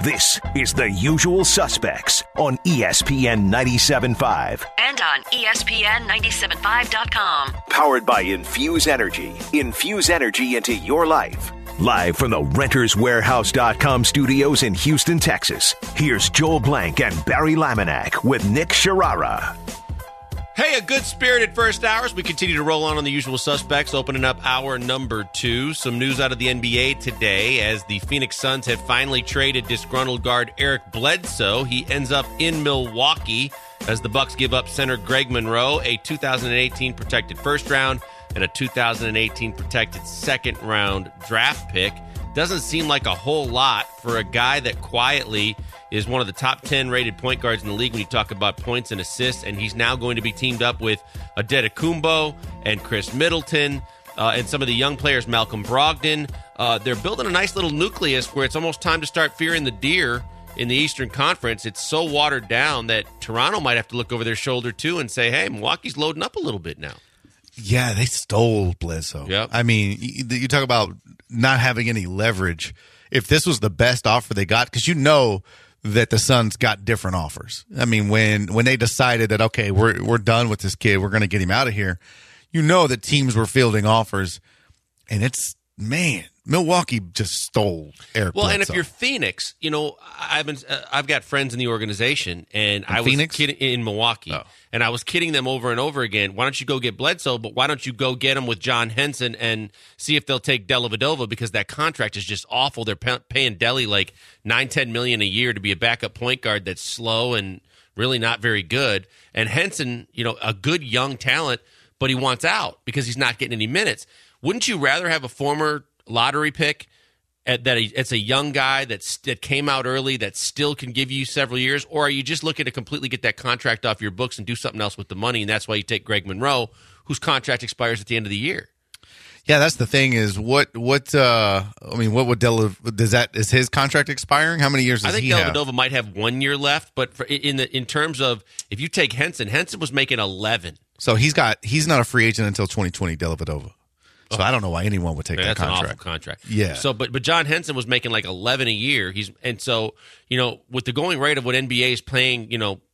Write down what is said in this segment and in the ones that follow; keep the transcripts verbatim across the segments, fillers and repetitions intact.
This is The Usual Suspects on E S P N ninety-seven point five. And on E S P N ninety-seven point five dot com. Powered by Infuse Energy. Infuse energy into your life. Live from the Renters Warehouse dot com studios in Houston, Texas, here's Joel Blank and Barry Laminack with Nick Sharara. Hey, a good-spirited first hour as we continue to roll on on The Usual Suspects, opening up hour number two. Some news out of the N B A today as the Phoenix Suns have finally traded disgruntled guard Eric Bledsoe. He ends up in Milwaukee as the Bucks give up center Greg Monroe, a two thousand eighteen protected first round and a two thousand eighteen protected second round draft pick. Doesn't seem like a whole lot for a guy that quietly is one of the top ten rated point guards in the league when you talk about points and assists, and he's now going to be teamed up with Adetokounmpo and Chris Middleton uh, and some of the young players, Malcolm Brogdon. Uh, they're building a nice little nucleus where it's almost time to start fearing the deer in the Eastern Conference. It's so watered down that Toronto might have to look over their shoulder too and say, hey, Milwaukee's loading up a little bit now. Yeah, they stole Bledsoe. Yep. I mean, you, you talk about not having any leverage. If this was the best offer they got, because you know that the Suns got different offers. I mean, when when they decided that, okay, we're we're done with this kid, we're going to get him out of here, you know that teams were fielding offers, and it's, man, Milwaukee just stole Eric Well, Bledsoe. and if you're Phoenix, you know, I've been, uh, I've got friends in the organization, and in I was Phoenix? kidding in Milwaukee, Oh. and I was kidding them over and over again. Why don't you go get Bledsoe? But why don't you go get him with John Henson and see if they'll take Dellavedova, because that contract is just awful. They're pay- paying Delly like nine, ten million a year to be a backup point guard that's slow and really not very good. And Henson, you know, a good young talent, but he wants out because he's not getting any minutes. Wouldn't you rather have a former lottery pick at, that it's a young guy that's, that came out early that still can give you several years, or are you just looking to completely get that contract off your books and do something else with the money, and that's why you take Greg Monroe, whose contract expires at the end of the year? Yeah, that's the thing is what what uh, I mean, what would Della does that is his contract expiring? How many years does I think he have? Dellavedova might have one year left, but for, in the in terms of if you take Henson, Henson was making eleven. So he's got he's not a free agent until twenty twenty, Dellavedova. So I don't know why anyone would take Man, that that's contract. an awful contract. Yeah. So, but but John Henson was making like eleven a year. He's and so you know with the going rate of what N B A is paying, you know,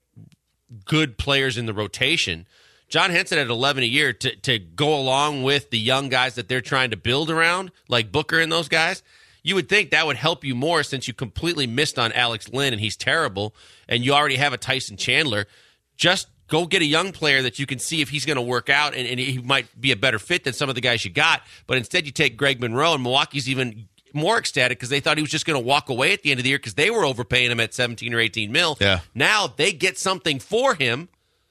good players in the rotation, John Henson at eleven a year to to go along with the young guys that they're trying to build around, like Booker and those guys. You would think that would help you more since you completely missed on Alex Lynn and he's terrible, and you already have a Tyson Chandler. Just go get a young player that you can see if he's going to work out, and, and he might be a better fit than some of the guys you got. But instead, you take Greg Monroe, and Milwaukee's even more ecstatic because they thought he was just going to walk away at the end of the year because they were overpaying him at seventeen or eighteen mil. Yeah. Now they get something for him,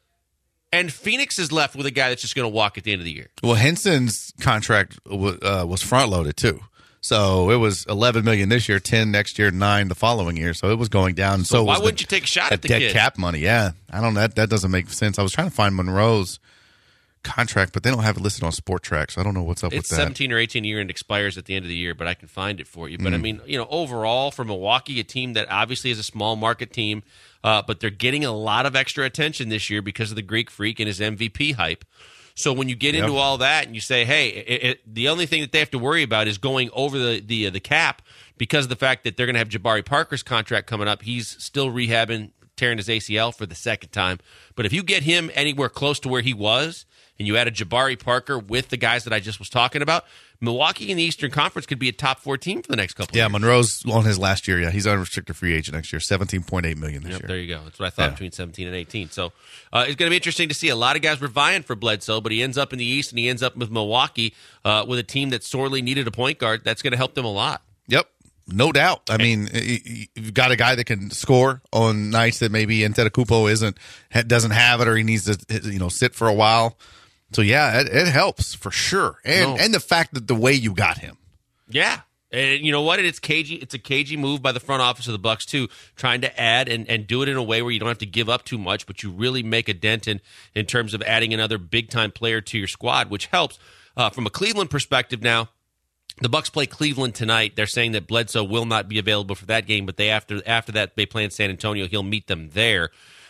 and Phoenix is left with a guy that's just going to walk at the end of the year. Well, Henson's contract w- uh, was front loaded too. So it was eleven million dollars this year, ten next year, nine the following year. So it was going down. So, so why was wouldn't the, you take a shot at the dead kid? cap money? Yeah, I don't know. That, that doesn't make sense. I was trying to find Monroe's contract, but they don't have it listed on Sport Track, so I don't know what's up It's with that. seventeen or eighteen a year and expires at the end of the year, but I can find it for you. But, Mm. I mean, you know, overall for Milwaukee, a team that obviously is a small market team, uh, but they're getting a lot of extra attention this year because of the Greek Freak and his M V P hype. So when you get Yep. into all that and you say, hey, it, it, the only thing that they have to worry about is going over the the, uh, the cap because of the fact that they're going to have Jabari Parker's contract coming up. He's still rehabbing, tearing his A C L for the second time. But if you get him anywhere close to where he was and you add a Jabari Parker with the guys that I just was talking about, Milwaukee in the Eastern Conference could be a top four team for the next couple Yeah, of years. Monroe's on his last year. Yeah, he's unrestricted free agent next year, seventeen point eight million dollars this Yep, year. there you go. That's what I thought Yeah. between seventeen and eighteen. So uh, it's going to be interesting to see. A lot of guys were vying for Bledsoe, but he ends up in the East and he ends up with Milwaukee uh, with a team that sorely needed a point guard. That's going to help them a lot. Yep, no doubt. I mean, you've got a guy that can score on nights that maybe Antetokounmpo isn't doesn't have it, or he needs to you know sit for a while. So yeah, it, it helps for sure, and No. and the fact that the way you got him. Yeah. And you know what? It's cagey. It's a cagey move by the front office of the Bucks too, trying to add and, and do it in a way where you don't have to give up too much, but you really make a dent in in terms of adding another big time player to your squad, which helps. Uh, from a Cleveland perspective, now the Bucks play Cleveland tonight. They're saying that Bledsoe will not be available for that game, but they after after that they play in San Antonio. He'll meet them there.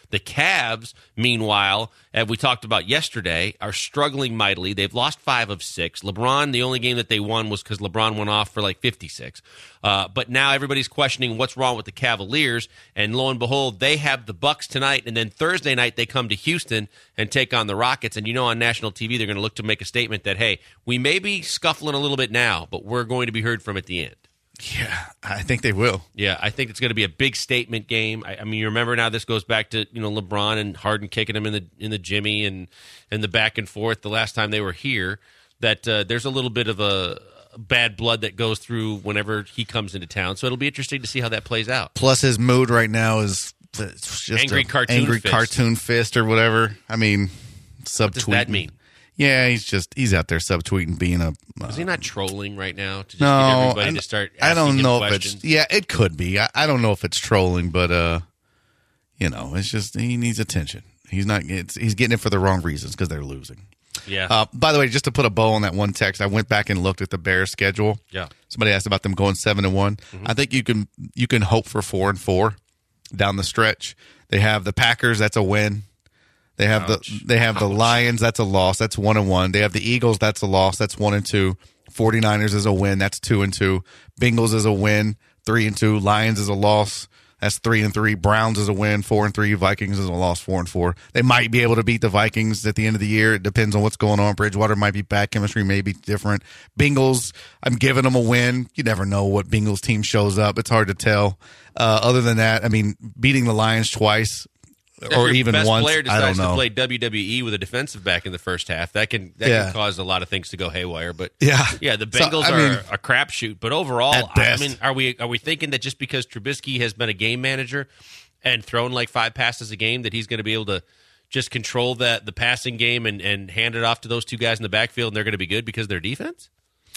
The Cavs, meanwhile, as we talked about yesterday, are struggling mightily. They've lost five of six. LeBron, the only game that they won was because LeBron went off for like fifty-six. Uh, but now everybody's questioning what's wrong with the Cavaliers, and lo and behold, they have the Bucks tonight, and then Thursday night they come to Houston and take on the Rockets. And you know on national T V they're going to look to make a statement that, hey, we may be scuffling a little bit now, but we're going to be heard from at the end. Yeah, I think they will. Yeah, I think it's going to be a big statement game. I, I mean, you remember now this goes back to, you know, LeBron and Harden kicking him in the in the Jimmy and and the back and forth the last time they were here. That uh, there's a little bit of a bad blood that goes through whenever he comes into town. So it'll be interesting to see how that plays out. Plus, his mood right now is just angry cartoon angry fist. cartoon fist or whatever. I mean, subtweeting. What does that mean? Yeah, he's just he's out there subtweeting, being a. Uh, Is he not trolling right now to just no, get everybody I, to start asking I don't him know questions? if it's. Yeah, it could be. I, I don't know if it's trolling, but uh, you know, it's just he needs attention. He's not. It's, he's getting it for the wrong reasons because they're losing. Yeah. Uh, by the way, just to put a bow on that one text, I went back and looked at the Bears schedule. Yeah. Somebody asked about them going seven and one. Mm-hmm. I think you can you can hope for four and four down the stretch. They have the Packers. That's a win. They have Ouch. the they have Ouch. the Lions. That's a loss. That's one and one. They have the Eagles. That's a loss. That's one and two. forty-niners is a win. That's two and two. Bengals is a win. Three and two. Lions is a loss. That's three and three. Browns is a win. Four and three. Vikings is a loss. Four and four. They might be able to beat the Vikings at the end of the year. It depends on what's going on. Bridgewater might be back. Chemistry may be different. Bengals, I'm giving them a win. You never know what Bengals team shows up. It's hard to tell. Uh, other than that, I mean, beating the Lions twice. If or your even best once, player I don't decides know. to play W W E with a defensive back in the first half, that can that Yeah. can cause a lot of things to go haywire. But Yeah. yeah, the So, Bengals I are mean, a crapshoot. But overall, at I, I best. mean, are we are we thinking that just because Trubisky has been a game manager and thrown like five passes a game, that he's going to be able to just control that the passing game and, and hand it off to those two guys in the backfield, and they're going to be good because of their defense?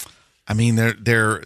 I mean, they're they're.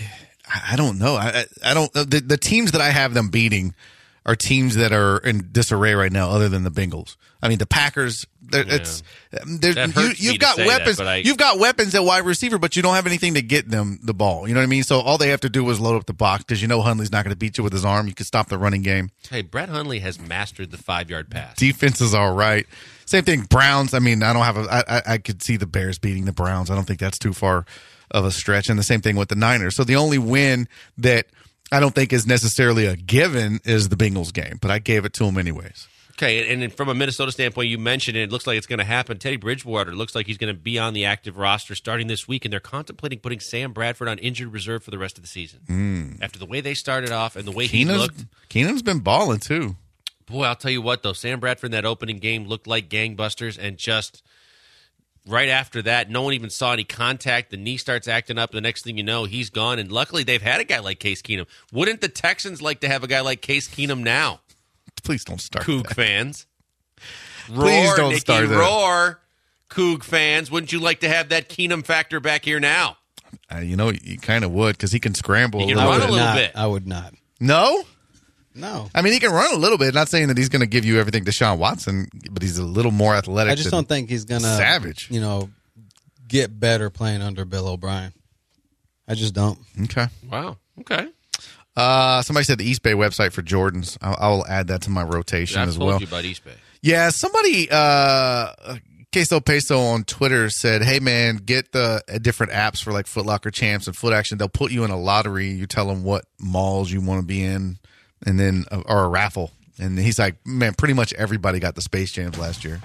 I don't know. I I don't. The, the teams that I have them beating are teams that are in disarray right now, other than the Bengals. I mean, the Packers. Yeah. It's there's, that you, hurts me you've to got say weapons. that, but I, you've got weapons at wide receiver, but you don't have anything to get them the ball. You know what I mean? So all they have to do is load up the box because you know Hundley's not going to beat you with his arm. You can stop the running game. hey, Brett Hundley has mastered the five yard pass. Defense is all right. Same thing. Browns. I mean, I don't have a. I, I, I could see the Bears beating the Browns. I don't think that's too far of a stretch. And the same thing with the Niners. So the only win that I don't think is necessarily a given is the Bengals game, but I gave it to them anyways. Okay, and from a Minnesota standpoint, you mentioned it. It looks like it's going to happen. Teddy Bridgewater looks like he's going to be on the active roster starting this week, and they're contemplating putting Sam Bradford on injured reserve for the rest of the season. Mm. After the way they started off and the way Keenan's, he looked. Keenan's been balling, too. Boy, I'll tell you what, though. Sam Bradford in that opening game looked like gangbusters, and just right after that, no one even saw any contact. The knee starts acting up. The next thing you know, he's gone, and luckily they've had a guy like Case Keenum. Wouldn't the Texans like to have a guy like Case Keenum now? Please don't start Coug that. fans. Roar, Please don't Nikki, start that. roar, Coug fans. Wouldn't you like to have that Keenum factor back here now? Uh, you know, you kind of would because he can scramble He a can little run bit. a little not, bit. I would not. No? No. I mean, he can run a little bit. Not saying that he's going to give you everything Deshaun Watson, but he's a little more athletic. I just than don't think he's going to, Savage. you know, get better playing under Bill O'Brien. I just don't. Okay. Wow. Okay. Uh, somebody said the East Bay website for Jordans. I'll, I'll add that to my rotation I've as told well. you about East Bay. Yeah, somebody, uh, Queso Peso on Twitter said, hey, man, get the uh, different apps for like Foot Locker Champs and Foot Action. They'll put you in a lottery. You tell them what malls you want to be in, and then, uh, or a raffle. And he's like, man, pretty much everybody got the Space Jams last year.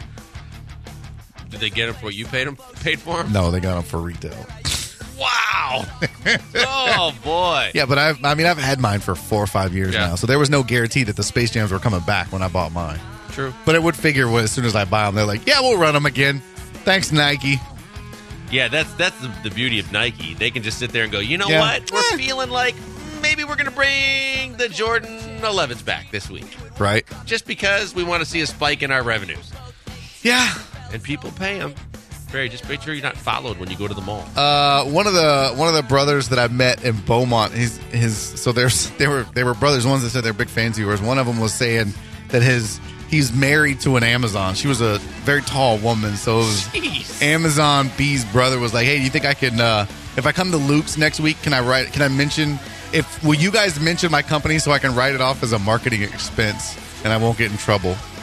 Did they get them for what you paid them? Paid for them? No, they got them for retail. Wow. Oh, boy. Yeah, but I've, I mean, I've had mine for four or five years Yeah. now, so there was no guarantee that the Space Jams were coming back when I bought mine. True. But it would figure when, as soon as I buy them, they're like, yeah, we'll run them again. Thanks, Nike. Yeah, that's that's the, the beauty of Nike. They can just sit there and go, you know Yeah. what? We're Eh. feeling like maybe we're going to bring the Jordan elevens back this week. Right? Just because we want to see a spike in our revenues. Yeah. And people pay them. Barry, just make sure you're not followed when you go to the mall. Uh, one of the one of the brothers that I met in Beaumont, he's his. So there's they were they were brothers. Ones that said they're big fans of yours. One of them was saying that his he's married to an Amazon. She was a very tall woman, so it was Jeez. Amazon B's brother was like, hey, do you think I can uh, if I come to Luke's next week, can I write? Can I mention if will you guys mention my company so I can write it off as a marketing expense and I won't get in trouble?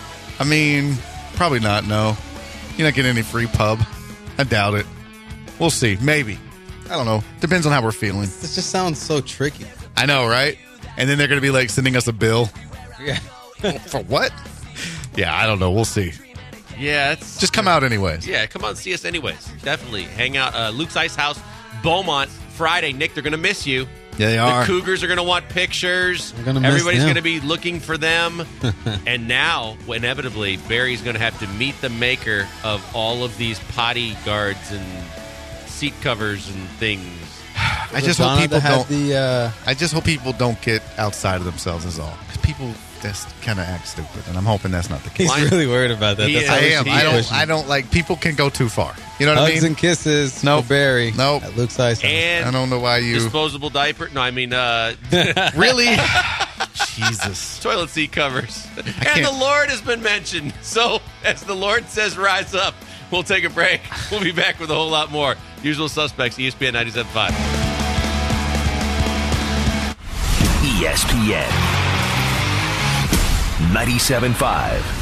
I mean, probably not, no. You're not getting any free pub. I doubt it. We'll see. Maybe. I don't know. Depends on how we're feeling. This just sounds so tricky. I know, right? And then they're going to be like sending us a bill. Yeah. For what? Yeah, I don't know. We'll see. Yeah, it's Just come out anyways. Yeah, come on and see us anyways. Definitely. Hang out. Uh, Luke's Ice House, Beaumont, Friday. Nick, they're going to miss you. Yeah, they are. The Cougars are going to want pictures. I'm gonna miss Everybody's them. going to be looking for them. And now, inevitably, Barry's going to have to meet the maker of all of these potty guards and seat covers and things. I just hope Donna people that had don't. The, uh, I just hope people don't get outside of themselves. Is all. 'Cause people just kind of act stupid, and I'm hoping that's not the case. he's Line- really worried about that. He That's is. how I we am. should I be don't. pushing. I don't like people can go too far. You know what Hugs I mean? and kisses. Nope. For Barry. Nope. At Luke's Ice House. And I don't know why you disposable diaper. No, I mean uh, really. Jesus. toilet seat covers. And can't- the Lord has been mentioned. So, as the Lord says, rise up. We'll take a break. We'll be back with a whole lot more. Usual Suspects, E S P N ninety-seven point five. E S P N ninety-seven point five.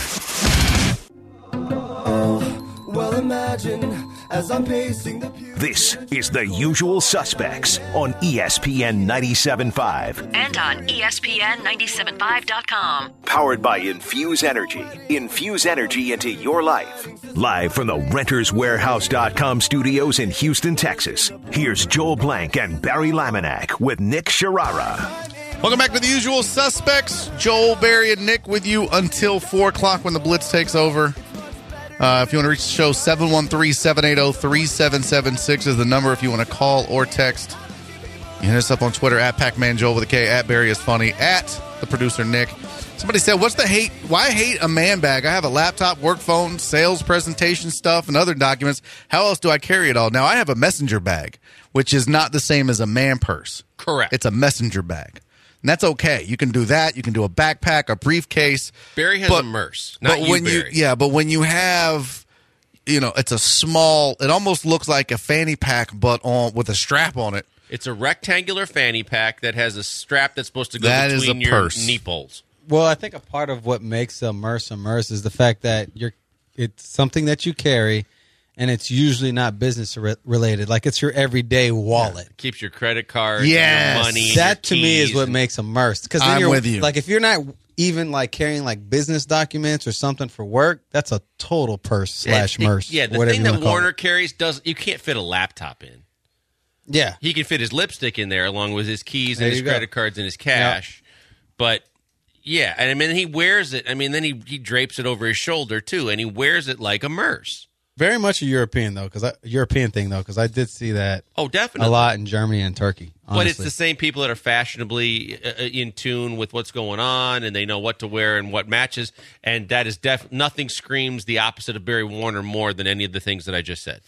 Well, imagine as I'm pacing the pew. This is The Usual Suspects on E S P N ninety-seven point five. And on E S P N ninety-seven point five dot com. Powered by Infuse Energy. Infuse energy into your life. Live from the Renters Warehouse dot com studios in Houston, Texas. Here's Joel Blank and Barry Laminack with Nick Sharara. Welcome back to The Usual Suspects. Joel, Barry, and Nick with you until four o'clock when the Blitz takes over. Uh, if you want to reach the show, seven one three, seven eight zero, three seven seven six is the number if you want to call or text. You hit us up on Twitter, at Pac-Man Joel with a K, at Barry is Funny, at the producer Nick. Somebody said, what's the hate? Why hate a man bag? I have a laptop, work phone, sales presentation stuff, and other documents. How else do I carry it all? Now, I have a messenger bag, which is not the same as a man purse. Correct. It's a messenger bag. And that's okay. You can do that. You can do a backpack, a briefcase. Barry has But- a Merce. Not but you, when Barry. you yeah, but when you have, you know, it's a small. It almost looks like a fanny pack, but on with a strap on it. It's a rectangular fanny pack that has a strap that's supposed to go That is between a your purse. knee poles. Well, I think a part of what makes a Merce a Merce is the fact that you're it's something that you carry, and it's usually not business re- related. Like it's your everyday wallet. Keeps your credit card, Yes. your money. That to your me is keys, what and- makes a Merce. Because I'm you're, with you. Like if you're not even like carrying like business documents or something for work, that's a total purse slash It- it- Merce. Yeah, the whatever thing you that wanna call Warner it. carries does you can't fit a laptop in. Yeah. He can fit his lipstick in there along with his keys There and his you go. credit cards and his cash. But yeah, and I mean he wears it. I mean then he he drapes it over his shoulder too, and he wears it like a Merce. Very much a European though, because European thing though, because I did see that Oh, definitely. a lot in Germany and Turkey. Honestly. But it's the same people that are fashionably uh, in tune with what's going on, and they know what to wear and what matches. And that is def nothing screams the opposite of Barry Warner more than any of the things that I just said.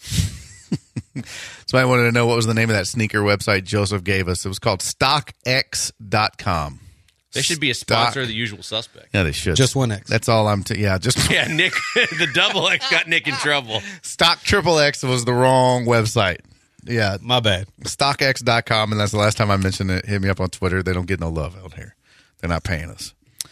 Somebody wanted to know what was the name of that sneaker website Joseph gave us. It was called stock x dot com. They should be a sponsor of The Usual Suspect. Yeah, they should. Just one X. That's all I'm. T- yeah, just Yeah, Nick, the double X got Nick in trouble. stock triple X was the wrong website. Yeah, My bad. stock x dot com, and that's the last time I mentioned it. Hit me up on Twitter. They don't get no love out here. They're not paying us.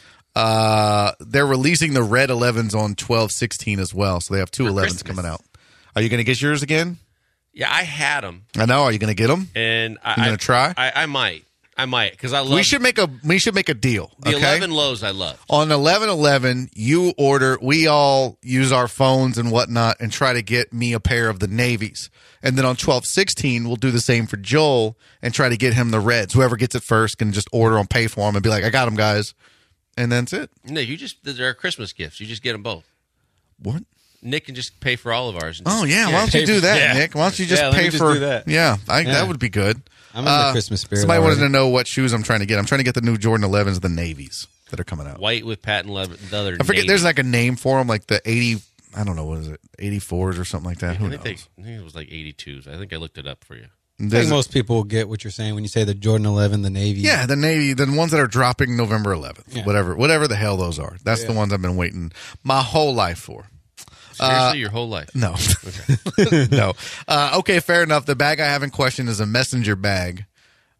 Uh, they're releasing the red elevens on twelve sixteen as well, so they have two For elevens Christmas. coming out. Are you going to get yours again? Yeah, I had them, I know. Are you going to get them? and I, You gonna I- try? I, I might, I might, because I love We should make a we should make a deal. the okay? eleven lows. I love. On eleven eleven, you order, we all use our phones and whatnot and try to get me a pair of the navies. And then on twelve sixteen, we'll do the same for Joel and try to get him the reds. Whoever gets it first can just order them, pay for them, and be like, I got them, guys. And that's it. No, you just they're Christmas gifts. You just get them both. What? Nick can just pay for all of ours. and Oh, just- yeah. Why don't you do that, Yeah. Nick? Why don't you just Yeah, let me pay just for do that. Yeah, I, Yeah. that would be good. I'm in the Christmas spirit Somebody wanted already. to know what shoes I'm trying to get. I'm trying to get the new Jordan elevens, the navies that are coming out. White with patent leather. The other I forget. navy. There's like a name for them, like the eighty. I don't know what is it, eighty-fours or something like that. Who I knows? think, they, I think it was like eighty-twos. I think I looked it up for you. I There's- think most people will get what you're saying when you say the Jordan eleven, the Navy. yeah, the Navy, the ones that are dropping November eleventh, Yeah. whatever, whatever the hell those are. That's the Yeah. ones I've been waiting my whole life for. Seriously, your whole life. No, no. Uh, okay, fair enough. The bag I have in question is a messenger bag.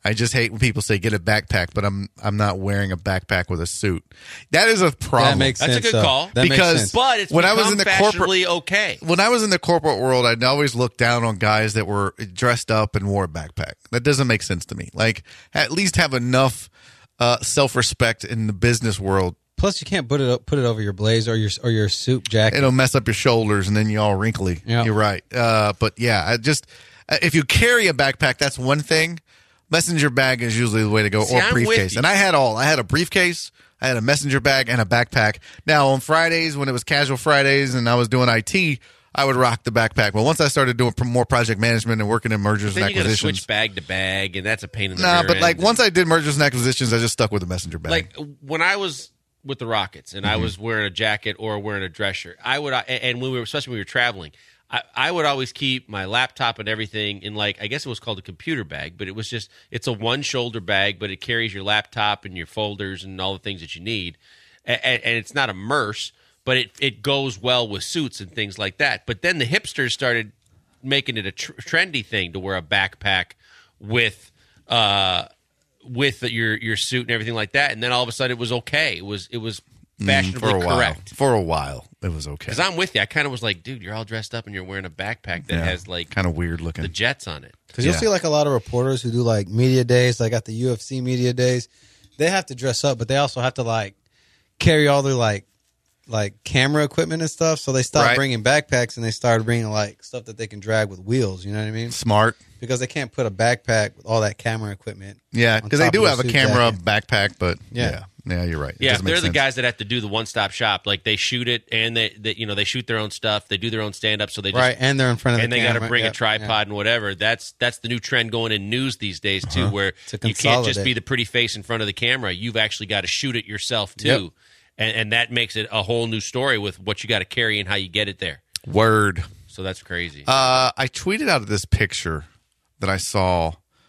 I just hate when people say get a backpack, but I'm I'm not wearing a backpack with a suit. That is a problem. That makes That's sense. a good though. call. That makes Because- sense. But it's When I become was in the corporate- fashionably okay. When I was in the corporate world, I'd always look down on guys that were dressed up and wore a backpack. That doesn't make sense to me. Like, at least have enough uh, self-respect in the business world. Plus, you can't put it up, put it over your blazer or your or your suit jacket. It'll mess up your shoulders, and then you're all wrinkly. Yeah. You're right. Uh, but yeah, I just uh, if you carry a backpack, that's one thing. Messenger bag is usually the way to go, See, or I'm with briefcase. you. And I had all. I had a briefcase, I had a messenger bag, and a backpack. Now, on Fridays, when it was casual Fridays and I was doing I T, I would rock the backpack. But once I started doing more project management and working in mergers Then and you got to acquisitions. switch bag to bag, and that's a pain in the Nah, rear but like end. once I did mergers and acquisitions, I just stuck with the messenger bag. Like when I was with the Rockets and Mm-hmm. I was wearing a jacket or wearing a dress shirt, I would, and when we were, especially when we were traveling, I, I would always keep my laptop and everything in, like, I guess it was called a computer bag, but it was just, it's a one shoulder bag, but it carries your laptop and your folders and all the things that you need. And, and it's not a merce, but it, it goes well with suits and things like that. But then the hipsters started making it a tr- trendy thing to wear a backpack with, uh, with your your suit and everything like that, and then all of a sudden it was okay. It was it was fashionably for a while. correct. For a while, it was okay. Because I'm with you. I kind of was like, dude, you're all dressed up and you're wearing a backpack that Yeah, has like kind of weird looking. the Jets on it. Because you'll Yeah. see like a lot of reporters who do like media days, like at the U F C media days, they have to dress up, but they also have to like carry all their like like camera equipment and stuff. So they stopped Right. bringing backpacks and they started bringing like stuff that they can drag with wheels. You know what I mean? Smart. Because they can't put a backpack with all that camera equipment. Yeah, on because they top do of have a their suit camera jacket. backpack, but yeah, Yeah. yeah, you're right. It Yeah, doesn't make they're the sense. guys that have to do the one stop shop. Like they shoot it and they, they you know they shoot their own stuff. They do their own stand up. So they just Right, and they're in front of and the they got camera. to bring Yep, a tripod and whatever. That's that's the new trend going in news these days too, where To you can't just consolidate. be the pretty face in front of the camera. You've actually got to shoot it yourself too, Yep. and and that makes it a whole new story with what you got to carry and how you get it there. Word. So that's crazy. Uh, I tweeted out this picture that I saw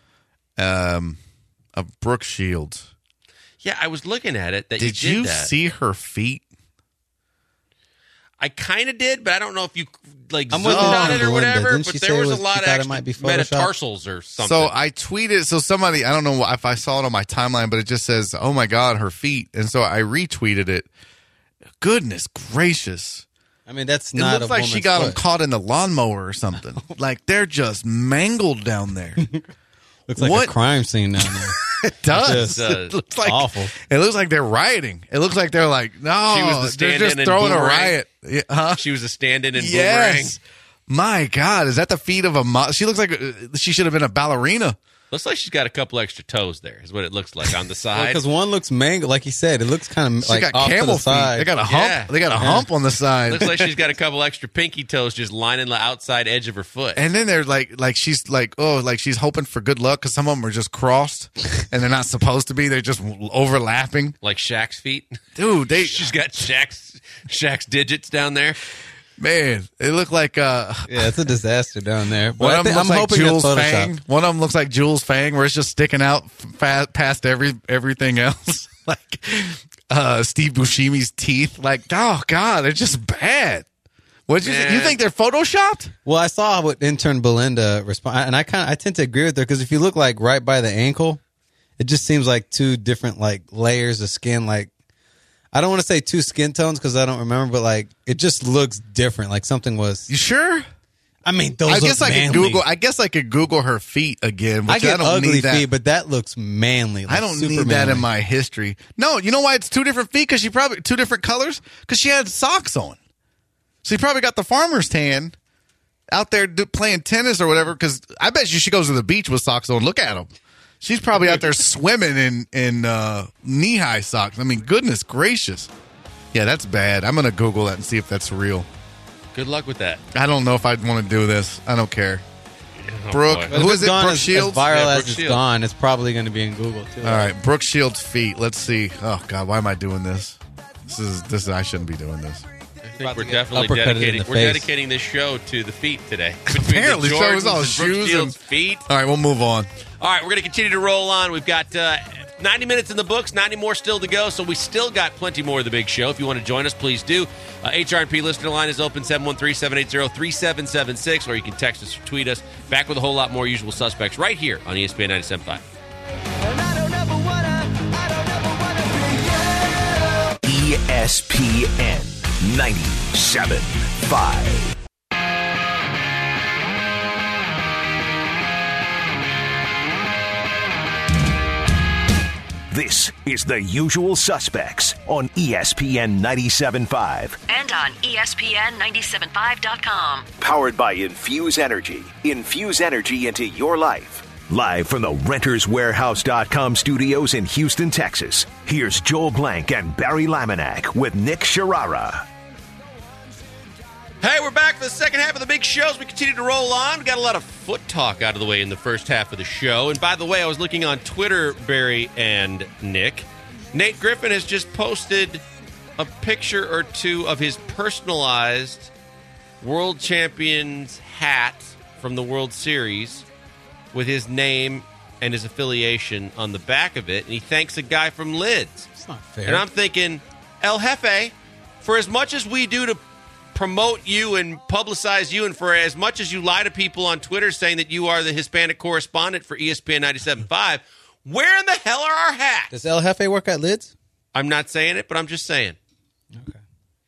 um, of Brooke Shields. yeah, I was looking at it. That Did you, did you that. see her feet? I kind of did, but I don't know if you like I'm zoomed with you on on it or Belinda. whatever. Didn't But she there say was it a was- lot she of thought it actually might be Photoshopped? metatarsals or something. So I tweeted. So somebody, I don't know if I saw it on my timeline, but it just says, "Oh my God, her feet," and so I retweeted it. Goodness gracious! I mean, that's It not looks a like she woman's got them foot. caught in the lawnmower or something. Like they're just mangled down there. Looks like What? a crime scene down there. It does. It does. It looks like Awful. It looks like they're rioting. It looks like they're like, no, She was the they're stand-in just in throwing a Boomerang. riot. Yeah, huh? she was a stand-in in Boomerang. Yes. My God, is that the feet of a mo- She looks like uh, she should have been a ballerina. Looks like she's got a couple extra toes there. Is what it looks like on the side. Because one looks mangled, like he said. It looks kind of She like got off to camel the feet. side. They got a hump. Yeah. They got a hump on the side. Looks like she's got a couple extra pinky toes just lining the outside edge of her foot. And then they're like, like she's like, oh, like she's hoping for good luck because some of them are just crossed and they're not supposed to be. They're just overlapping. Like Shaq's feet. Dude, they, She's got Shaq's Shaq's digits down there. man, it looked like uh, Yeah, it's a disaster down there. But one I of them think, looks I'm like hoping Jules it's Photoshopped. Fang. One of them looks like Jules Fang, where it's just sticking out fa- past every everything else. Like uh, Steve Buscemi's teeth. Like, oh God, they're just bad. What you Man. you think they're photoshopped? Well, I saw what intern Belinda respond, and I kind of I tend to agree with her because if you look like right by the ankle, it just seems like two different like layers of skin. Like I don't want to say two skin tones because I don't remember, but like it just looks different. Like something was. You sure? I mean, those I look guess I could manly. Google. I guess I could Google her feet again. Which I get don't ugly need that. feet, but that looks manly. Like I don't super need that manly. in my history. No, you know why it's two different feet? Because she probably two different colors. Because she had socks on. So you probably got the farmer's tan out there do, playing tennis or whatever. Because I bet you she goes to the beach with socks on. Look at them. She's probably out there swimming in in uh, knee high socks. I mean, goodness gracious. Yeah, that's bad. I'm gonna Google that and see if that's real. Good luck with that. I don't know if I'd want to do this. I don't care. Oh, Brooke, boy. But who if is it's it? gone Brooke as, Shields? as viral Yeah, as Brooke it's Shields. gone, it's probably going to be in Google too. All right, Brooke Shields' feet. Let's see. Oh God, why am I doing this? This is this. Is, I shouldn't be doing this. I think About we're to get definitely uppercutted in dedicating. the We're face. dedicating this show to the feet today. Between Apparently the so. It's Jordans all and shoes Brooke and- Shields' feet. All right, we'll move on. All right, we're going to continue to roll on. We've got uh, ninety minutes in the books, ninety more still to go, so we still got plenty more of the big show. If you want to join us, please do. Uh, H R and P listener line is open, seven one three, seven eight zero, three seven seven six, or you can text us or tweet us. Back with a whole lot more usual suspects right here on E S P N ninety-seven point five. S P N ninety-seven point five. This is The Usual Suspects on E S P N ninety-seven point five. And on E S P N ninety-seven point five dot com. Powered by Infuse Energy. Infuse energy into your life. Live from the Renters Warehouse dot com studios in Houston, Texas. Here's Joel Blank and Barry Laminack with Nick Sharara. Hey, we're back for the second half of the big show as we continue to roll on. We got a lot of foot talk out of the way in the first half of the show. And by the way, I was looking on Twitter, Barry and Nick. Nate Griffin has just posted a picture or two of his personalized World Champions hat from the World Series with his name and his affiliation on the back of it. And he thanks a guy from Lids. It's not fair. And I'm thinking, El Jefe, for as much as we do to promote you and publicize you, and for as much as you lie to people on Twitter saying that you are the Hispanic correspondent for E S P N ninety-seven point five, where in the hell are our hats? Does El Jefe work at Lids? I'm not saying it, but I'm just saying. Okay.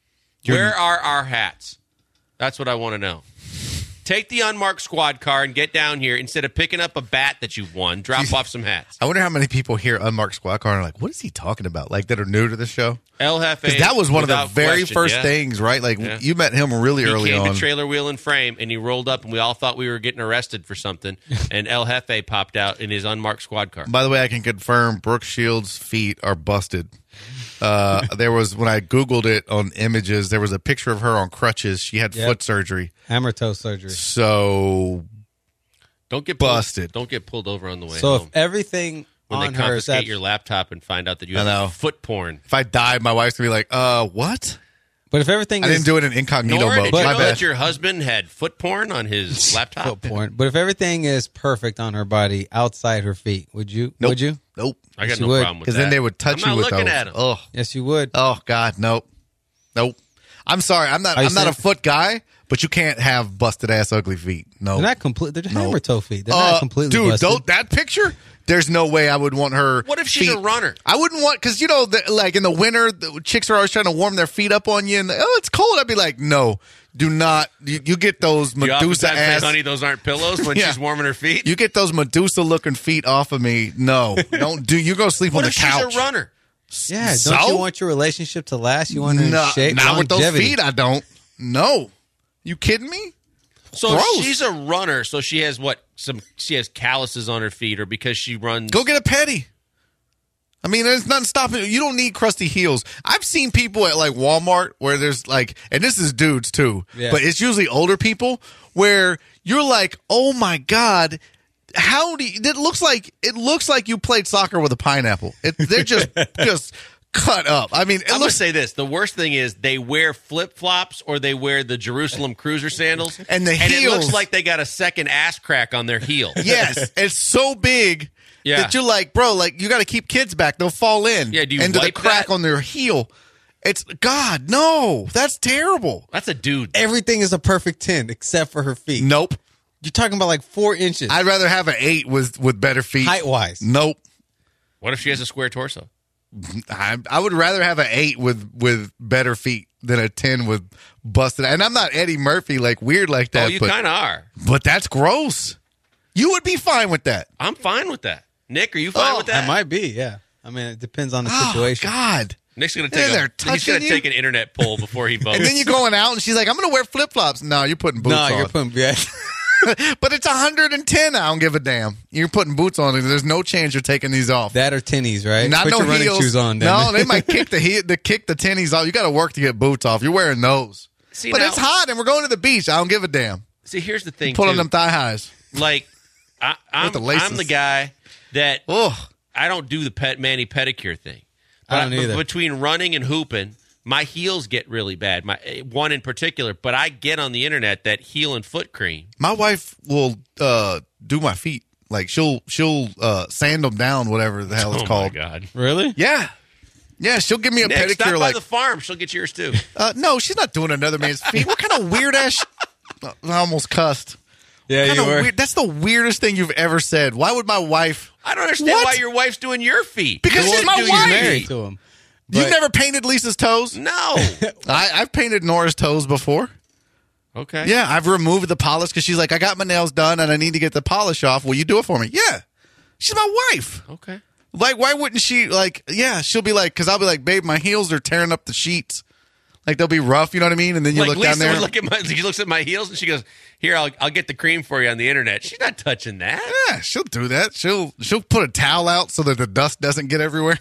Where are our hats? That's what I want to know. Take the unmarked squad car and get down here. Instead of picking up a bat that you've won, drop Jeez. off some hats. I wonder how many people hear unmarked squad car and are like, what is he talking about? Like, that are new to the show? El Jefe. Because that was one of the without very question, first yeah. things, right? Like, Yeah. you met him really He early came on. to Trailer Wheel and Frame, and he rolled up, and we all thought we were getting arrested for something. And El Jefe popped out in his unmarked squad car. By the way, I can confirm Brooke Shields' feet are busted. Uh, there was, when I Googled it on images, there was a picture of her on crutches. She had Yep. foot surgery. Hammer toe surgery. So, Don't get pulled, busted. Don't get pulled over on the way So home. if everything when on they her is confiscate that, your laptop and find out that you I have know. foot porn. if I died, my wife's going to be like, uh, what? but if everything I is didn't do it in incognito Nor mode. did My you know bad. that your husband had foot porn on his laptop? foot porn, but if everything is perfect on her body outside her feet, would you? Nope. Would you? Nope. I got Yes, no you would. problem with that. Because then they would touch I'm you not with looking those. at 'em. Oh, Yes, you would. oh, God, nope, nope. I'm sorry, I'm not. Are you I'm not a saying- foot guy, but you can't have busted ass ugly feet. No, They're not complete. They're just No. hammer toe feet. They're Uh, not completely dude. busted. Don't, that picture. There's no way I would want her. What if she's feet- a runner? I wouldn't want, because you know, the, like in the winter, the chicks are always trying to warm their feet up on you, and oh, it's cold. I'd be like, no, do not. You, you get those Do you Medusa oftentimes say, ass. honey, those aren't pillows when Yeah. she's warming her feet? You get those Medusa looking feet off of me. No, don't do. You go sleep what on if the couch. she's a runner? Yeah, don't So? you want your relationship to last? You want her in No, shape, not with those longevity. feet. I don't. No, you kidding me? So Gross. she's a runner, so she has what? Some she has calluses on her feet, or because she runs. Go get a pedi. I mean, there's nothing stopping you. You don't need crusty heels. I've seen people at like Walmart where there's like, and this is dudes too, Yeah. but it's usually older people where you're like, oh my God, how do you, it looks like, it looks like you played soccer with a pineapple. It, they're just, just cut up. I mean, it I'm going to looks, say this. The worst thing is they wear flip-flops or they wear the Jerusalem Cruiser sandals. And the And it heels- looks like they got a second ass crack on their heel. yes, it's so big Yeah. that you're like, bro, like you got to keep kids back. They'll fall in Yeah, do you into the wipe crack that? on their heel. It's, God, no, that's terrible. That's a dude. Everything is a perfect ten except for her feet. Nope. You're talking about like four inches I'd rather have an eight with with better feet. height wise. Nope. What if she has a square torso? I, I would rather have an eight with with better feet than a ten with busted. And I'm not Eddie Murphy, like weird like that. oh, you but, kind of are. but that's gross. You would be fine with that. I'm fine with that. Nick, are you fine Oh, with that? That might be, yeah. I mean, it depends on the Oh, situation. God. Nick's going to Yeah, take they're a, he's touching going to you. take an internet poll before he votes. And then you're going out, and she's like, "I'm going to wear flip flops." No, you're putting boots no, on. you're putting yeah. But it's one hundred ten. I don't give a damn. You're putting boots on, and there's no chance you're taking these off. that or tennies, right? Not Put no your running heels. shoes on. No, Then. they might kick the heel, the kick the tennies off. You got to work to get boots off. You're wearing those. See, but now- it's hot, and we're going to the beach. I don't give a damn. See, here's the thing, Pulling too. them thigh highs. Like, I, I'm, the laces. I'm the guy that Ugh. I don't do the pet mani pedicure thing. I don't But either. Between running and hooping, my heels get really bad. My one in particular, but I get on the internet that heel and foot cream. My wife will uh, do my feet. Like she'll she'll uh, sand them down, whatever the hell it's oh called. my god! Really? Yeah, yeah. She'll give me a Nick, stop pedicure. by Like the farm. She'll get yours too. uh, no, she's not doing another man's feet. What kind of weird ass? Sh- I almost cussed. Yeah, Kind you of were. weird. That's the weirdest thing you've ever said. Why would my wife? I don't understand What? why your wife's doing your feet. Because You she's should my do your wife. She's married feet. to him. You've But- never painted Lisa's toes? No. I, I've painted Nora's toes before. Okay. Yeah, I've removed the polish because she's like, I got my nails done and I need to get the polish off. Will you do it for me? Yeah. She's my wife. Okay. Like, why wouldn't she, like, yeah, she'll be like, because I'll be like, babe, my heels are tearing up the sheets. Like, they'll be rough, you know what I mean? And then you Like look Lisa down there. would look at my, she looks at my heels and she goes, "Here, I'll I'll get the cream for you on the internet." She's not touching that. Yeah, she'll do that. She'll she'll put a towel out so that the dust doesn't get everywhere.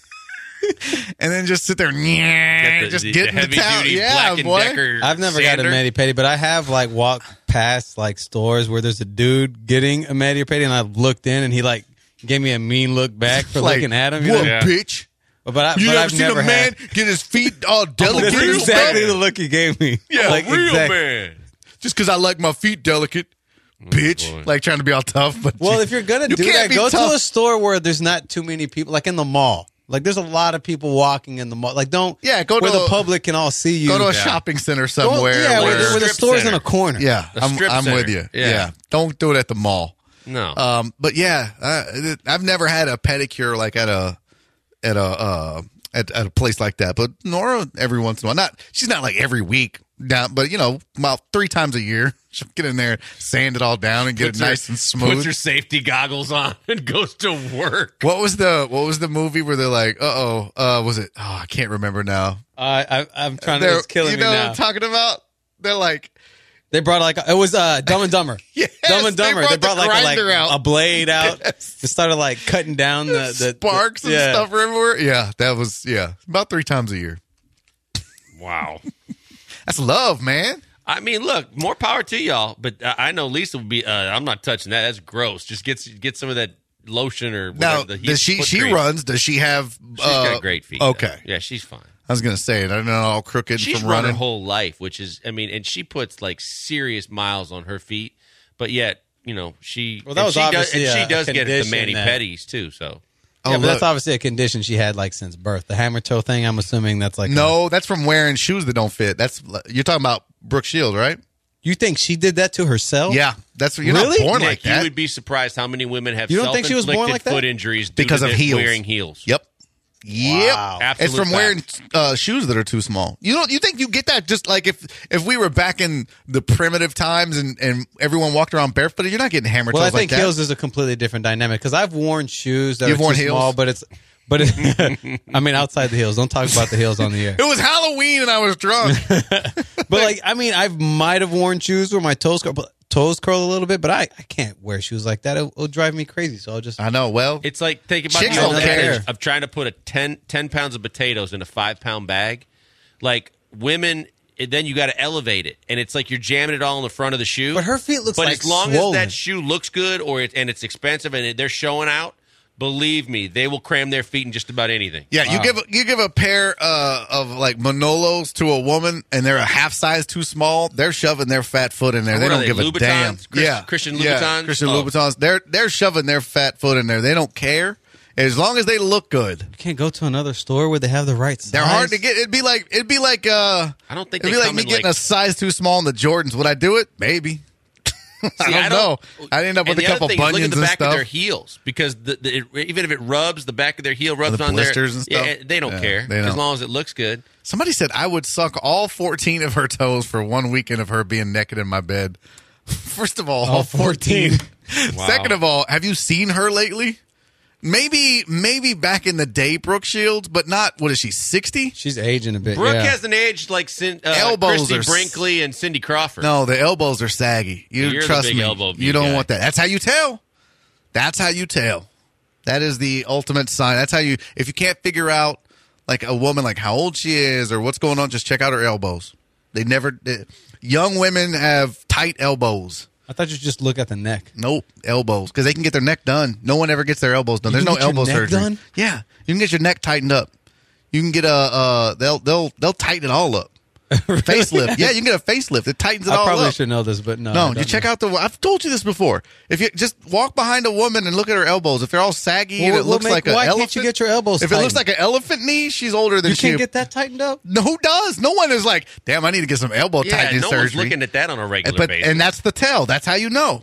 And then just sit there, Get the- just the getting the, heavy towel. duty Yeah, Black and boy. Decker I've never sander. got a mani pedi, but I have like walked past like stores where there's a dude getting a mani pedi, and I looked in, and he like gave me a mean look back for Like, looking at him. You what, know? Yeah. bitch? But, I, You but never I've seen never a man had. get his feet all delicate? That's and exactly stuff? the look he gave me. Yeah, like, Real exactly. man. Just because I like my feet delicate, bitch. boy. Like trying to be all tough. But Well, you- if you're gonna you do can't that, be go tough. to a store where there's not too many people, like in the mall. Like there's a lot of people walking in the mall. Like don't Yeah, go to where the a- public can all see you. Go to a Yeah. shopping center Go- somewhere. yeah, where, where, the, where the Strip store's in center. a corner. yeah, A I'm, strip I'm center. with you. Yeah. Yeah. Don't do it at the mall. No. Um, but yeah, uh, I've never had a pedicure like at a at a uh, at, at a place like that. But Nora, every once in a while, not she's not like every week down, but you know, about three times a year, she'll get in there, sand it all down, and get Puts it her- nice and Puts smooth. her safety goggles on and goes to work. What was the what was the movie where they're like, uh oh, uh, was it? Oh, I can't remember now. Uh, I, I'm trying to. They're, It's killing you me know now. what I'm talking about? They're like, They brought like it was uh, Dumb and Dumber. Yes, Dumb and they Dumber. brought They brought the like a, like grinder out. a blade out. Yes. They started like cutting down the, the sparks the, and yeah. stuff everywhere. Yeah, that was yeah, about three times a year. Wow. That's love, man. I mean, look, more power to y'all, but I I know Lisa would be. Uh, I'm not touching that. That's gross. Just get get some of that lotion or whatever. Now, the heat- does she foot she cream. runs? Does she have? She's uh, got great feet. Okay, though. Yeah, she's fine. I was gonna say it. I don't know, all crooked She's from run her running. whole life, which is, I mean, and she puts like serious miles on her feet, but yet, you know, she. Well, that and was she does, obviously and a she does get the condition mani that- pedis too. So Oh, yeah, but look. that's obviously a condition she had like since birth. The hammer toe thing. I'm assuming that's like No, that's from wearing shoes that don't fit. That's you're talking about Brooke Shields, right? You think she did that to herself? Yeah, that's you're Really? not born Nick, like you that. would be surprised how many women have You don't think she was born self-inflicted like that? foot injuries due Because to of this heels. wearing heels. Yep. Yep. Wow. It's Absolute from wearing fact. uh, shoes that are too small. You don't you think you get that just like if if we were back in the primitive times and, and everyone walked around barefooted, you're not getting hammer Well, I toes like think that. heels is a completely different dynamic because I've worn shoes that You've are worn too heels? small, but it's but it, I mean outside the heels. Don't talk about the heels on the air. It was Halloween and I was drunk. But like, I mean, I might have worn shoes where my toes curl, toes curl a little bit, but I, I can't wear shoes like that. It'll, it'll drive me crazy. So I'll just. I know. Well, It's like think about Chicks the old don't adage care. of trying to put a ten, ten pounds of potatoes in a five pound bag. Like women, it- then you got to elevate it, and it's like you're jamming it all in the front of the shoe. But her feet looks But like as long swollen. as that shoe looks good, or it, and it's expensive, and it, they're showing out, believe me, they will cram their feet in just about anything. yeah, you give a, you give a pair uh, of like Manolos to a woman and they're a half size too small, they're shoving their fat foot in there. They What are don't they, give a Louboutins? damn. Chris- yeah, Christian Yeah, Louboutins? Christian Oh. Louboutins. They're they're shoving their fat foot in there. They don't care as long as they look good. You can't go to another store where they have the right size. They're hard to get. It'd be like it'd be like uh, I don't think it'd they be like come me in, getting like- a size too small in the Jordans. Would I do it? Maybe. I, See, don't know. I'd end up with and a the other couple thing is bunions look at the and back stuff. of their heels because the, the, it, even if it rubs, the back of their heel rubs the on blisters there. and stuff? Yeah, they don't Yeah, care they as don't. long as it looks good. Somebody said I would suck all fourteen of her toes for one weekend of her being naked in my bed. First of all, all fourteen. Wow. Second of all, have you seen her lately? Maybe, maybe back in the day, Brooke Shields, but not. What is she? Sixty? She's aging a bit. Brooke yeah. hasn't aged like Cin- uh, Elbows Christy are s- Brinkley and Cindy Crawford. No, the elbows are saggy. You You're the trust big me. elbow You beat don't guy. want that. That's how you tell. That's how you tell. That is the ultimate sign. That's how you. If you can't figure out like a woman, like how old she is or what's going on, just check out her elbows. They never. They, young women have tight elbows. I thought you just look at the neck. Nope, elbows because they can get their neck done. No one ever gets their elbows done. You There's can no get your elbow neck surgery. done? Yeah, you can get your neck tightened up. You can get a. Uh, they'll they'll they'll tighten it all up. Facelift. Yeah, you can get a facelift. It tightens it I all probably up. should know this, but no. I No, don't you check know. out the. I've told you this before. If you just walk behind a woman and look at her elbows, if they're all saggy Well, and it what looks make- like an why can't elephant, you get your elbows If it looks tightened? like an elephant knee, she's older than You she. can't get that tightened up. No, who does? No one is like, damn, I need to get some elbow yeah, tightening no one's surgery. looking at that on a regular but basis. and that's the tell. That's how you know.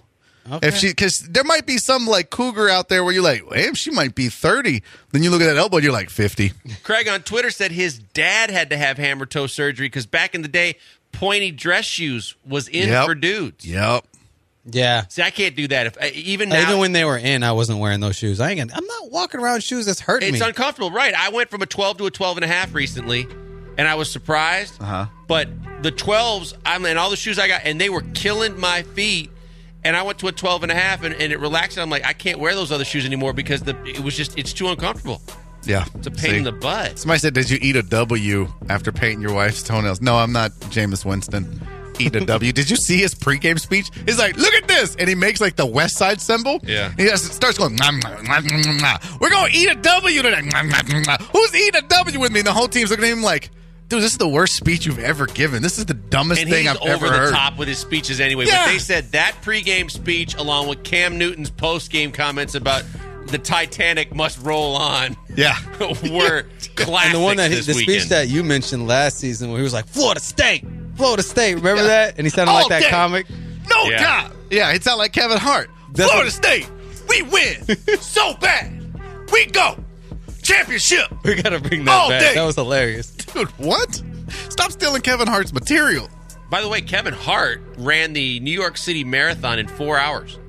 Okay. If she, because there might be some like cougar out there where you're like, hey, she might be thirty. Then you look at that elbow, and you're like fifty. Craig on Twitter said his dad had to have hammer toe surgery because back in the day, pointy dress shoes was in Yep. for dudes. Yep. Yeah. See, I can't do that. If even now, Even when they were in, I wasn't wearing those shoes. I ain't gonna, I'm not walking around in shoes that's hurting it's me. uncomfortable. Right. I went from a twelve to a twelve and a half recently, and I was surprised. Uh-huh. But the twelves, I mean, all the shoes I got, and they were killing my feet. And I went to a twelve and a half, and, and it relaxed. And I'm like, I can't wear those other shoes anymore because the it was just, it's too uncomfortable. Yeah. It's a pain See? in the butt. Somebody said, did you eat a W after painting your wife's toenails? No, I'm not Jameis Winston. Eat a W. Did you see his pregame speech? He's like, look at this. And he makes like the West Side symbol. Yeah. He just starts going, "Nom, nom, nom, nom, nom. We're going to eat a W today. Nom, nom, nom, nom. Who's eating a W with me? And the whole team's looking at him like, dude, this is the worst speech you've ever given. This is the dumbest And thing he's I've over ever the heard. top with his speeches anyway. Yeah. But they said that pregame speech, along with Cam Newton's postgame comments about the Titanic must roll on, Yeah. were classics And the one that he, this the weekend. speech that you mentioned last season, where he was like, "Florida State, Florida State." Remember Yeah. that? And he sounded All like that day. comic. No Yeah. God. Yeah, it sounded like Kevin Hart. That's Florida what- State, we win so bad. We go. Championship. We gotta bring that All back. day. That was hilarious. Dude, what? Stop stealing Kevin Hart's material. By the way, Kevin Hart ran the New York City Marathon in four hours.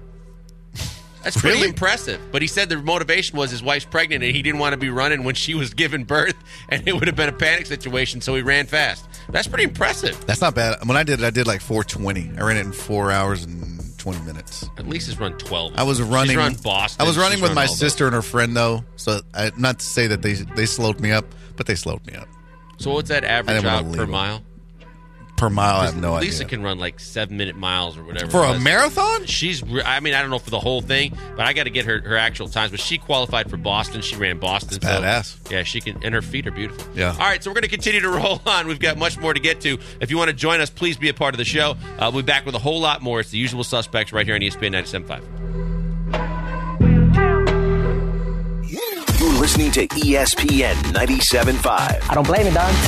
That's pretty Really? impressive. But he said the motivation was his wife's pregnant and he didn't want to be running when she was giving birth, and it would have been a panic situation, so he ran fast. That's pretty impressive. That's not bad. When I did it, I did like four twenty. I ran it in four hours and twenty minutes. At least he's run twelve. I was running. She's run Boston. I was running She's with run my all those. sister and her friend though. So I, not to say that they they slowed me up, but they slowed me up So what's that I average didn't wanna out leave per him. mile? per mile. I have no Lisa idea. can run like seven minute miles or whatever. For it a was. marathon? She's, re- I mean, I don't know for the whole thing, but I got to get her, her actual times. But she qualified for Boston. She ran Boston. That's so, badass. Yeah, she can, and her feet are beautiful. Yeah. All right, so we're going to continue to roll on. We've got much more to get to. If you want to join us, please be a part of the show. Uh, we'll be back with a whole lot more. It's the usual suspects right here on E S P N ninety-seven point five. You're listening to E S P N ninety-seven point five. I don't blame you, Don.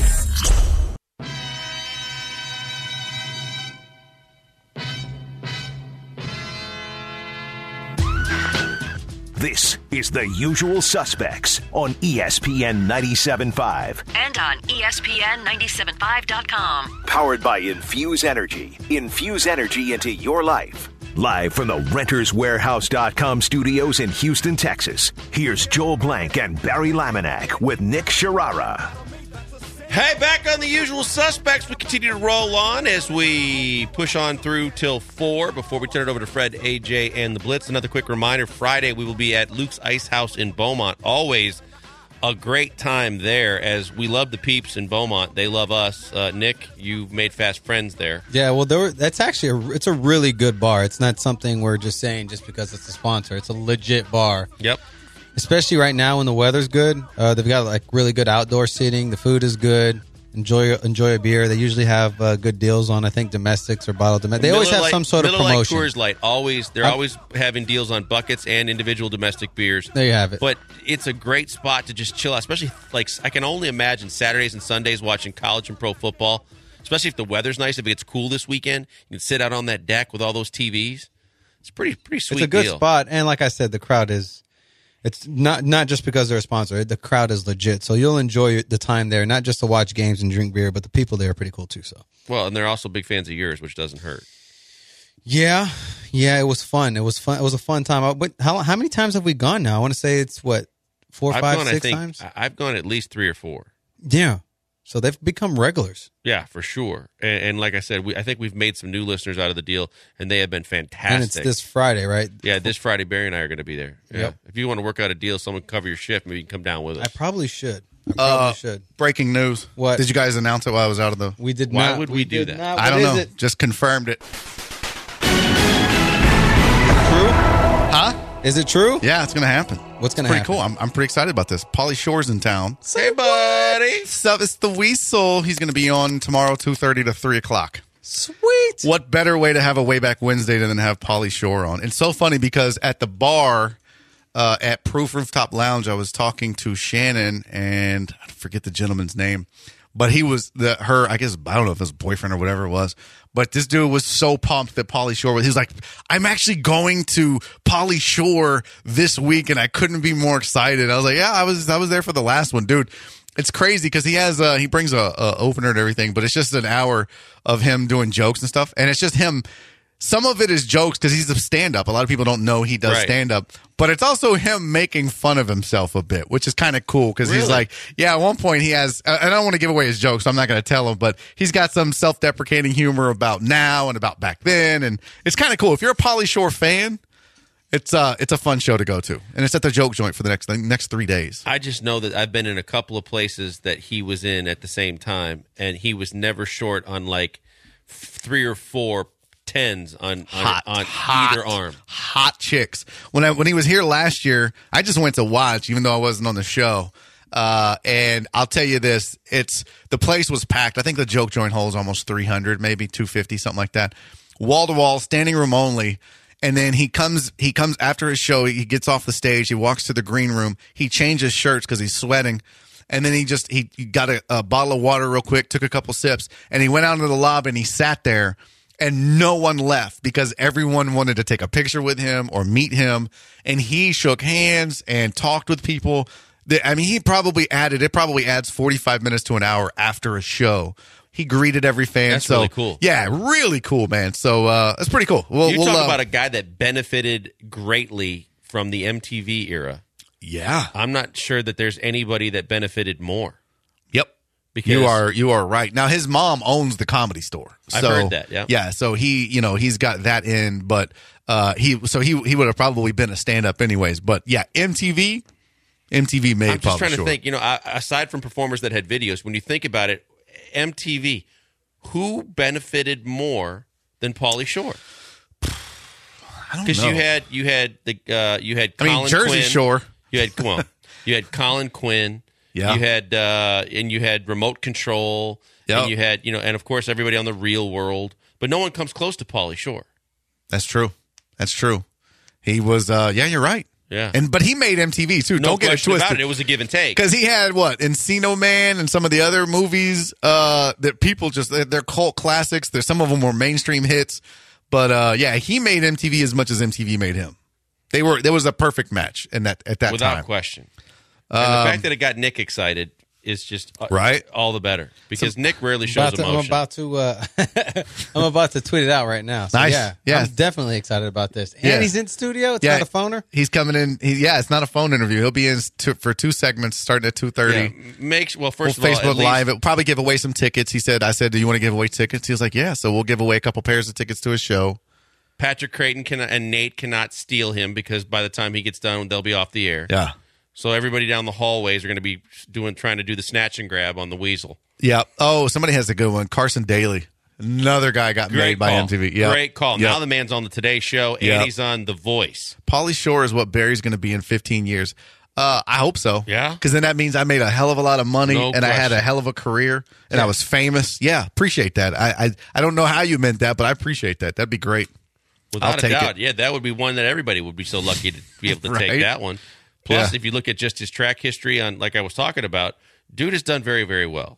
This is The Usual Suspects on E S P N ninety-seven point five. And on E S P N ninety-seven point five dot com. Powered by Infuse Energy. Infuse energy into your life. Live from the Renters Warehouse dot com studios in Houston, Texas. Here's Joel Blank and Barry Laminack with Nick Sharara. Hey, back on the usual suspects. We continue to roll on as we push on through till four before we turn it over to Fred, A J, and the Blitz. Another quick reminder, Friday we will be at Luke's Ice House in Beaumont. Always a great time there as we love the peeps in Beaumont. They love us. Uh, Nick, you've made fast friends there. Yeah, well, there were, that's actually a, it's a really good bar. It's not something we're just saying just because it's a sponsor. It's a legit bar. Yep. Especially right now when the weather's good. Uh, they've got like really good outdoor seating. The food is good. Enjoy enjoy a beer. They usually have uh, good deals on, I think, domestics or bottled domestic. They always Miller have Lite- some sort of Miller promotion. Lite, Coors Light, always they're I'm- always having deals on buckets and individual domestic beers. There you have it. But it's a great spot to just chill out, especially like I can only imagine Saturdays and Sundays watching college and pro football, especially if the weather's nice. If it's cool this weekend, you can sit out on that deck with all those T Vs. It's pretty pretty sweet. It's a good deal. spot, and like I said, the crowd is. It's not not just because they're a sponsor. The crowd is legit, so you'll enjoy the time there, not just to watch games and drink beer, but the people there are pretty cool too. So Well, and they're also big fans of yours, which doesn't hurt. yeah, yeah, it was fun. It was fun. It was a fun time. But how how many times have we gone now? I want to say it's what four, I've five, gone, six I think, times. I- I've gone at least three or four. Yeah, so they've become regulars. Yeah, for sure. And, and like I said, we, I think we've made some new listeners out of the deal, and they have been fantastic. And it's this Friday, right? Yeah, this Friday, Barry and I are going to be there. Yeah. Yep. If you want to work out a deal, someone cover your shift, maybe you can come down with I us. probably should. I probably Uh, should. Breaking news. What? Did you guys announce it while I was out of the? We did Why not. would we do did that? not. I What don't is know. it? Just confirmed it. True? Huh? Is it true? Yeah, it's gonna happen. What's gonna pretty happen? cool. I'm I'm pretty excited about this. Pauly Shore's in town. Hey, buddy. So it's the Weasel. He's gonna be on tomorrow, two thirty to three o'clock. Sweet. What better way to have a way back Wednesday than have Pauly Shore on? It's so funny because at the bar uh, at Proof Rooftop Lounge, I was talking to Shannon and I forget the gentleman's name, but he was the her. I guess I don't know if his boyfriend or whatever it was. But this dude was so pumped that Pauly Shore was. He was like, "I'm actually going to Pauly Shore this week, and I couldn't be more excited." I was like, "Yeah, I was. I was there for the last one, dude." It's crazy because he has uh, he brings a, a opener and everything, but it's just an hour of him doing jokes and stuff, and it's just him. Some of it is jokes because he's a stand-up. A lot of people don't know he does Right. stand-up, but it's also him making fun of himself a bit, which is kind of cool because he's Really? like, yeah, at one point he has, and I don't want to give away his jokes, so I'm not going to tell him, but he's got some self-deprecating humor about now and about back then, and it's kind of cool. If you're a Pauly Shore fan, it's uh, it's a fun show to go to, and it's at the Joke Joint for the next the next three days. I just know that I've been in a couple of places that he was in at the same time, and he was never short on like three or four tens on on, Hot, on hot, either arm. Hot chicks. When I when he was here last year, I just went to watch, even though I wasn't on the show. Uh, and I'll tell you this: it's the place was packed. I think the Joke Joint holds almost three hundred, maybe two fifty, something like that. Wall to wall, standing room only. And then he comes. He comes after his show. He gets off the stage. He walks to the green room. He changes shirts because he's sweating. And then he just he, he got a, a bottle of water real quick, took a couple sips, and he went out into the lobby and he sat there. And no one left because everyone wanted to take a picture with him or meet him. And he shook hands and talked with people. That, I mean, he probably added, it probably adds forty-five minutes to an hour after a show. He greeted every fan. That's so, really cool. Yeah, really cool, man. So uh, it's pretty cool. We'll, You we'll, talk uh, about a guy that benefited greatly from the M T V era. yeah. I'm not sure that there's anybody that benefited more. Yep. Because You are you are right. Now his mom owns the Comedy Store. I've So, heard that, yeah. Yeah, so he, you know, he's got that in, but uh he so he he would have probably been a stand up anyways. But yeah, M T V M T V made I'm just Pauly trying to Shore. think, you know, I- aside from performers that had videos, when you think about it, M T V, who benefited more than Pauly Shore? I don't Because know. you had you had the uh, you had I Colin mean Jersey Quinn. Shore. You had come on. You had Colin Quinn. Yeah. You had uh, and you had Remote Control. Yep. And you had you know, and of course everybody on The Real World. But no one comes close to Pauly Shore. That's true. That's true. He was uh yeah, you're right. Yeah. And but he made M T V too. No Don't get it question about twisted. it. It was a give and take. Because he had what Encino Man and some of the other movies uh, that people just they're, they're cult classics. There's some of them were mainstream hits, but uh, yeah, he made M T V as much as M T V made him. They were there was a perfect match in that at that Without time. question. And the fact that it got Nick excited is just uh, Right. all the better because Nick rarely About shows to, I'm emotion. about to uh, I'm about to tweet it out right now. So Nice. yeah, Yeah. I'm definitely excited about this. And Yeah. he's in studio. It's Yeah, not a phoner. He's coming in. He, yeah, it's not a phone interview. He'll be in to, for two segments starting at two thirty. Yeah, makes well. We'll First of all, Facebook at least- Live. It'll probably give away some tickets. He said, I said, do you want to give away tickets? He was like, yeah. So we'll give away a couple pairs of tickets to his show. Patrick Creighton can, and Nate cannot steal him because by the time he gets done, they'll be off the air. Yeah. So everybody down the hallways are going to be doing trying to do the snatch and grab on the Weasel. Yeah. Oh, somebody has a good one. Carson Daly. Another guy got Great made by call. M T V. Yep. Great call. Yep. Now the man's on the Today Show and Yep. he's on The Voice. Pauly Shore is what Barry's going to be in fifteen years. Uh, I hope so. Yeah? Because then that means I made a hell of a lot of money No and I had a question. hell of a career and I was famous. Yeah, appreciate that. I, I I don't know how you meant that, but I appreciate that. That'd be great. Without I'll a take doubt. it. Yeah, that would be one that everybody would be so lucky to be able to Right? take that one. Plus, Yeah. if you look at just his track history on, like I was talking about, dude has done very, very well.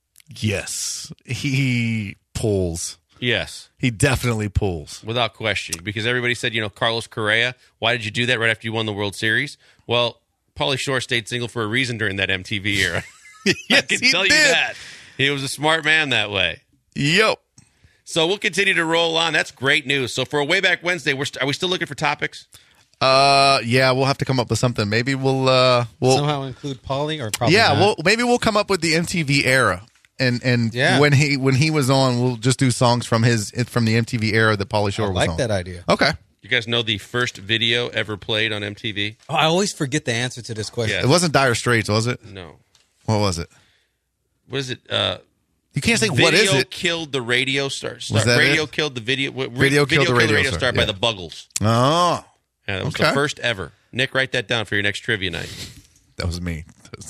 Yes. He pulls. Yes, He definitely pulls. without question. Because everybody said, you know, Carlos Correa, why did you do that right after you won the World Series? Well, Pauly Shore stayed single for a reason during that M T V era. I Yes, can he tell you did. that. He was a smart man that way. Yep. So we'll continue to roll on. That's great news. So for a Way Back Wednesday, we're st- are we still looking for topics? Uh, yeah, we'll have to come up with something. Maybe we'll uh, we'll Somehow include Pauly or probably yeah, not. well, maybe we'll come up with the M T V era, and and Yeah. when he when he was on, we'll just do songs from his from the M T V era that Pauly Shore I was like on. that idea. Okay, You guys know the first video ever played on M T V? Oh, I always forget the answer to this question. Yeah. it wasn't Dire Straits, was it? No. What was it? What is it? Uh, You can't say video what is it. killed the radio star. star that radio it? killed the video. What, Video killed the radio star, star, by yeah. the Buggles. Oh, Yeah, that was Okay. the first ever. Nick, write that down for your next trivia night. that was me.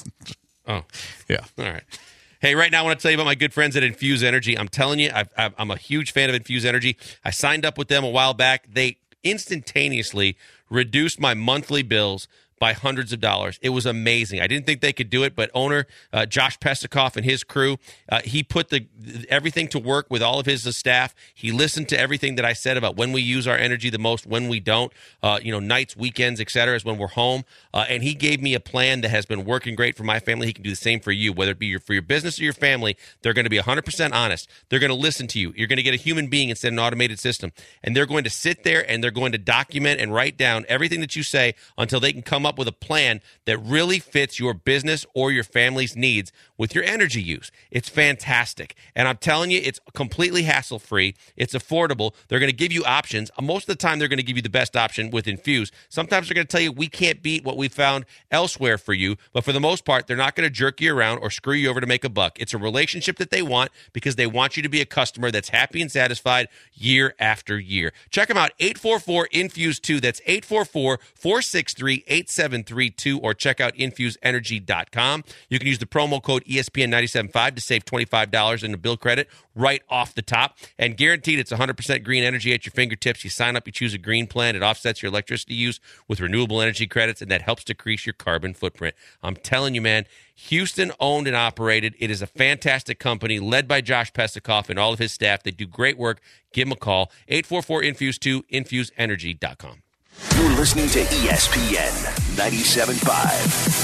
Oh, Yeah. all right. Hey, right now I want to tell you about my good friends at Infuse Energy. I'm telling you, I've, I've, I'm a huge fan of Infuse Energy. I signed up with them a while back. They instantaneously reduced my monthly bills by hundreds of dollars. It was amazing. I didn't think they could do it, but owner uh, Josh Pesikoff and his crew, uh, he put the everything to work with all of his uh, staff. He listened to everything that I said about when we use our energy the most, when we don't, uh, you know, nights, weekends, et cetera, is when we're home. Uh, and he gave me a plan that has been working great for my family. He can do the same for you, whether it be your, for your business or your family. They're going to be one hundred percent honest. They're going to listen to you. You're going to get a human being instead of an automated system. And they're going to sit there and they're going to document and write down everything that you say until they can come up with a plan that really fits your business or your family's needs with your energy use. It's fantastic. And I'm telling you, it's completely hassle-free. It's affordable. They're going to give you options. Most of the time, they're going to give you the best option with Infuse. Sometimes they're going to tell you, we can't beat what we found elsewhere for you. But for the most part, they're not going to jerk you around or screw you over to make a buck. It's a relationship that they want because they want you to be a customer that's happy and satisfied year after year. Check them out, eight four four, infuse two. That's eight four four, four six three, eight seven three two, or check out infuse energy dot com. You can use the promo code E S P N nine seven five to save twenty-five dollars in the bill credit right off the top. And guaranteed it's one hundred percent green energy at your fingertips. You sign up, you choose a green plan. It offsets your electricity use with renewable energy credits, and that helps decrease your carbon footprint. I'm telling you, man, Houston owned and operated. It is a fantastic company led by Josh Pesikoff and all of his staff. They do great work. Give them a call, eight four four, infuse two, infuse energy dot com. You're listening to E S P N ninety-seven point five.